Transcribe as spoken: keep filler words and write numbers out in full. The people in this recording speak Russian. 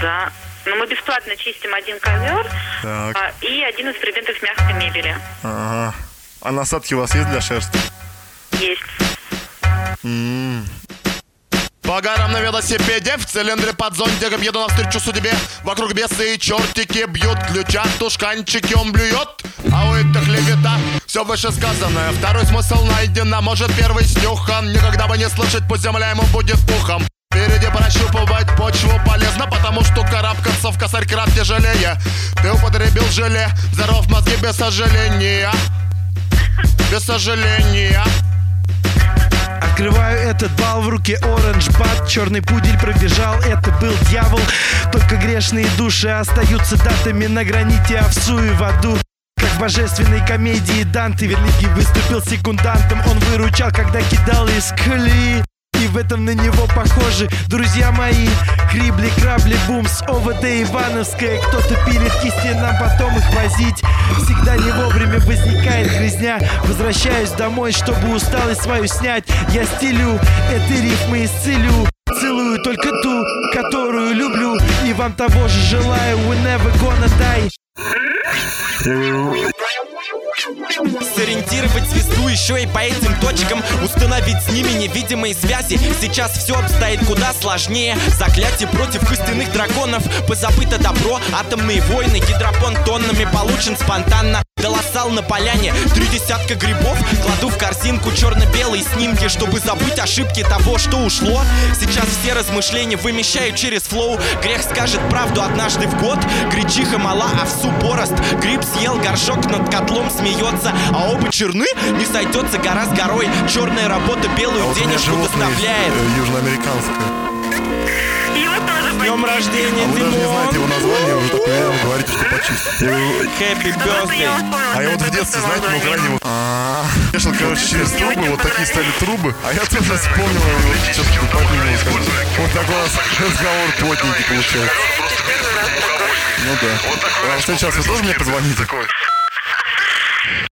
да. Но мы бесплатно чистим один ковер а, и один из предметов мягкой мебели. Ага. А насадки у вас есть для шерсти? Есть. М-м. По горам на велосипеде, в цилиндре под зонтиком еду навстречу судьбе. Вокруг бесы и чертики бьют, ключат тушканчики, он блюет. А у этих клевета, все вышесказанное. Второй смысл найдено, может первый снюхан. Никогда бы не слышать, пусть земля ему будет пухом. Впереди прощупывать почву полезно, потому что карабкаться в косарь крат тяжелее. Ты употребил желе, здоров мозги без сожаления. Без сожаления. Открываю этот бал, в руке оранж бат. Черный пудель пробежал, это был дьявол. Только грешные души остаются датами на граните овсу и в аду. Как в божественной комедии Данте Великий выступил секундантом. Он выручал, когда кидал из колеи. И в этом на него похожи друзья мои. Крибли, крабли, бумс, ОВД Ивановская. Кто-то пилит кисти, нам потом их возить. Всегда не вовремя возникает грязня. Возвращаюсь домой, чтобы усталость свою снять. Я стелю этой рифмы исцелю. Целую только ту, которую люблю. И вам того же желаю. We never gonna die. Сориентировать звезду еще и по этим точкам, установить с ними невидимые связи. Сейчас все обстоит куда сложнее. Заклятие против костяных драконов. Позабыто добро, атомные войны. Гидропон тоннами получен спонтанно. Голосал на поляне, три десятка грибов. Кладу в корзинку черно-белые снимки, чтобы забыть ошибки того, что ушло. Сейчас все размышления вымещаю через флоу. Грех скажет правду однажды в год. Гречиха мала, овсу порост. Гриб съел, горшок над котлом смеется. А оба черны, не сойдется гора с горой. Черная работа белую а денежку вот доставляет. Э, южноамериканская. С днем рождения, а вы даже не знаете его Димон! название, уже так уверенно говорите, что почистите. Happy birthday! А я вот в детстве, знаете, на Украине вот вешал, короче, через трубы, вот такие стали трубы. А я тоже вспомнил, вот, что-то подумал. Вот такой у нас разговор плотненький получается. Ну да. А в следующий раз вы тоже мне позвоните?